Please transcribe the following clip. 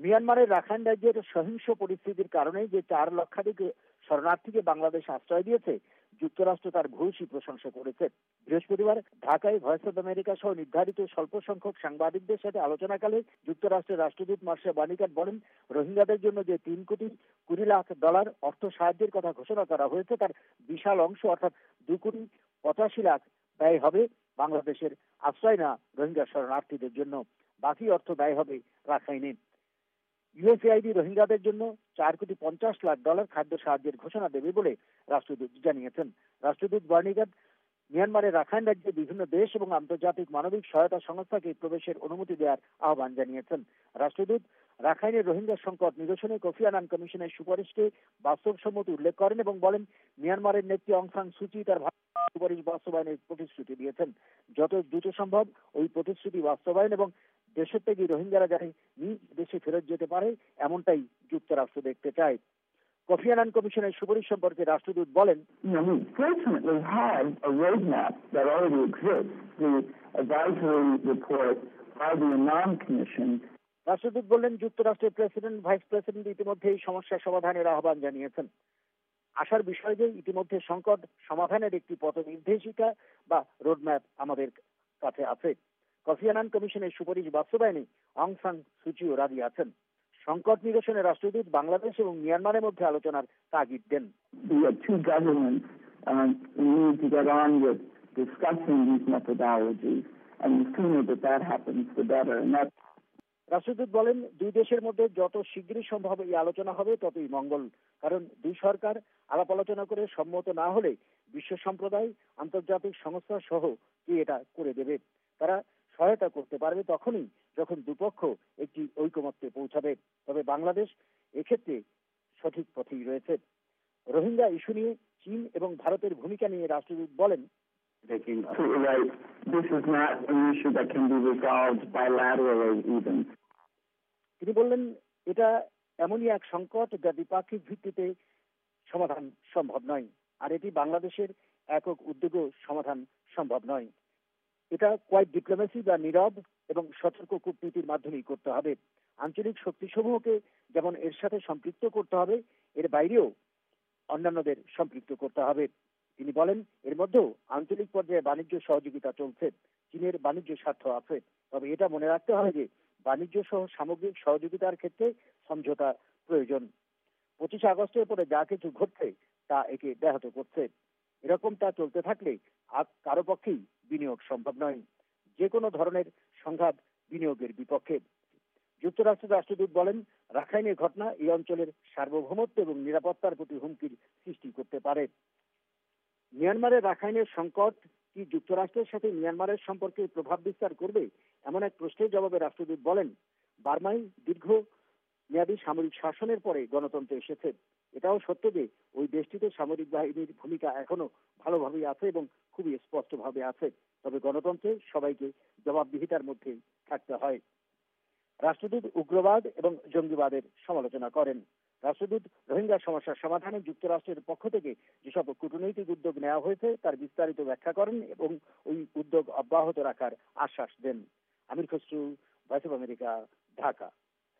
মিয়ানমারের রাখাইন রাজ্যের সহিংস পরিস্থিতির কারণে যে 4 লক্ষাধিক শরণার্থীকে বাংলাদেশ আশ্রয় দিয়েছে, যুক্তরাষ্ট্র তার ভূয়সী প্রশংসা করেছে। বৃহস্পতিবার ঢাকায় ভয়েস অব আমেরিকা সহ নির্ধারিত স্বল্প সংখ্যক সাংবাদিকদের সাথে আলোচনাকালে যুক্তরাষ্ট্রের রাষ্ট্রদূত মার্শা বার্নিকাট বলেন, রোহিঙ্গাদের জন্য যে $3,20,00,000 অর্থ সাহায্যের কথা ঘোষণা করা হয়েছে তার বিশাল অংশ অর্থাৎ $2,85,00,000 ব্যয় হবে বাংলাদেশের আশ্রয় না রোহিঙ্গা শরণার্থীদের জন্য। বাকি অর্থ ব্যয় হবে রাখাইনে। ইউএসএআইডি রোহিঙ্গাদের জন্য $4,50,00,000 খাদ্য সাহায্যের ঘোষণা দেবে বলে রাষ্ট্রদূত জানিয়েছেন। রাষ্ট্রদূত বার্নিকাট মিয়ানমারের রাখাইন রাজ্যে বিভিন্ন দেশ এবং আন্তর্জাতিক মানবিক সহায়তা সংস্থাকে প্রবেশের অনুমতি দেওয়ার আহ্বান জানিয়েছেন। রাষ্ট্রদূত রাখাইনের রোহিঙ্গা সংকট নিরসনে কোফি আনান কমিশনের সুপারিশকে বাস্তবসম্মত উল্লেখ করেন এবং বলেন, মিয়ানমারের নেত্রী অং সান সুচি তার সুপারিশ বাস্তবায়নের প্রতিশ্রুতি দিয়েছেন। যত দ্রুত সম্ভব ওই প্রতিশ্রুতি বাস্তবায়ন এবং দেশত্যাগী রোহিঙ্গারা যাতে নিজ দেশে ফেরত যেতে পারে এমনটাই যুক্তরাষ্ট্র দেখতে চায়। কোফি আনান কমিশনের সুপারিশ সম্পর্কে রাষ্ট্রদূত বলেন, we fortunately have a roadmap that already exists. The advisory report by the Annan Commission. রাষ্ট্রদূত বললেন, যুক্তরাষ্ট্রের প্রেসিডেন্ট ভাইস প্রেসিডেন্ট ইতিমধ্যে এই সমস্যা সমাধানের আহ্বান জানিয়েছেন। আশার বিষয় যে ইতিমধ্যে সংকট সমাধানের একটি পথ নির্দেশিকা বা রোডম্যাপ আমাদের কাছে আছে। কোফি আনান কমিশনের সুপারিশ বাস্তবায়নে অং সান সুচিও রাজি আছেন। সংকট নিরসনে রাষ্ট্রদূত বাংলাদেশ এবং মিয়ানমারের মধ্যে আলোচনার তাগিদ দেন। We have two governments. We need to get on with discussing these methodologies, and the sooner that happens, the better. রাষ্ট্রদূত বলেন, দুই দেশের মধ্যে যত শীঘ্রই সম্ভব এই আলোচনা হবে ততই মঙ্গল। কারণ দুই সরকার আলাপ আলোচনা করে সম্মত না হলে বিশ্ব সম্প্রদায়, আন্তর্জাতিক সংস্থা সহ কি এটা করে দেবে। তারা সহায়তা করতে পারবে তখনই যখন দুপক্ষ একটি ঐকমত্যে পৌঁছাবে। তবে বাংলাদেশ এক্ষেত্রে সঠিক পথেই রয়েছে। রোহিঙ্গা ইস্যু নিয়ে চীন এবং ভারতের ভূমিকা নিয়ে রাষ্ট্রদূত বলেন, This is not an issue that can be resolved bilaterally even. তিনি বললেন, এটা এমনই এক সংকট যা দ্বিপাক্ষিক ভিত্তিতে সমাধান সম্ভব নয়, আর এটি বাংলাদেশের একক উদ্যোগেও সমাধান সম্ভব নয়। এটা কোয়াইট ডিপ্লোমেসি বা নীরব এবং সতর্ক কূটনীতির মাধ্যমেই করতে হবে। আঞ্চলিক শক্তিসমূহকে যেমন এর সাথে সম্পৃক্ত করতে হবে, এর বাইরেও অন্যান্যদের সম্পৃক্ত করতে হবে। তিনি বলেন, এর মধ্যেও আঞ্চলিক পর্যায়ে বাণিজ্য সহযোগিতা চলছে। চীনের বাণিজ্য স্বার্থ আছে, তবে এটা মনে রাখতে হবে যে বাণিজ্য সহ সামগ্রিক সহযোগিতার ক্ষেত্রে সমঝোতা প্রয়োজন। 25 আগস্টের পরে যা কিছু ঘটছে তা একে ব্যাহত করছে। এরকমটা চলতে থাকলে কারো পক্ষেই বিনিয়োগ সম্ভব নয়। যে কোনো ধরনের সংঘাত বিনিয়োগের বিপক্ষে। যুক্তরাষ্ট্রের রাষ্ট্রদূত বলেন, রাখাইনের ঘটনা এই অঞ্চলের সার্বভৌমত্ব এবং নিরাপত্তার প্রতি হুমকির সৃষ্টি করতে পারে। মিয়ানমারের রাখাইনের সংকট কি যুক্তরাষ্ট্রের সাথে মিয়ানমারের সম্পর্কে প্রভাব বিস্তার করবে, এমন এক প্রশ্নের জবাবে রাষ্ট্রদূত বলেন, বার্মায় দীর্ঘ মেয়াদী সামরিক শাসনের পরে গণতন্ত্র এসেছে। এটাও সত্য যে ওই দেশটিতে সামরিক বাহিনীর ভূমিকা এখনো ভালোভাবেই আছে এবং খুবই স্পষ্টভাবে আছে। তবে গণতন্ত্রে সবাইকে জবাবদিহিতার মধ্যে থাকতে হয়। রাষ্ট্রদূত উগ্রবাদ এবং জঙ্গিবাদের সমালোচনা করেন। রাষ্ট্রদূত রোহিঙ্গা সমস্যার সমাধানে যুক্তরাষ্ট্রের পক্ষ থেকে যেসব কূটনৈতিক উদ্যোগ নেওয়া হয়েছে তার বিস্তারিত ব্যাখ্যা করেন এবং ওই উদ্যোগ অব্যাহত রাখার আশ্বাস দেন। Amir Khasru, voice of America, Dhaka.